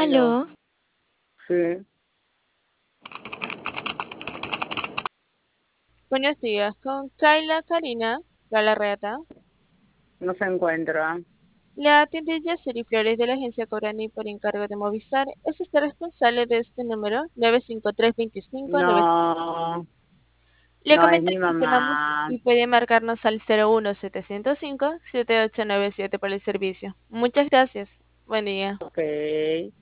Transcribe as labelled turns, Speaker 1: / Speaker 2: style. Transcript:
Speaker 1: Aló.
Speaker 2: Aló,
Speaker 1: Sí,
Speaker 2: buenos días, con Kaila Karina Galarreta.
Speaker 1: no se encuentra.
Speaker 2: La atiende Yaceri Flores de la agencia Corani por encargo de Movistar. ¿Es usted responsable de este número? 95325.
Speaker 1: No,
Speaker 2: Le
Speaker 1: no es
Speaker 2: comento
Speaker 1: mi
Speaker 2: que llamamos
Speaker 1: mamá.
Speaker 2: y puede marcarnos al 01705-7897 por el servicio. Muchas gracias. Buen día.
Speaker 1: Ok.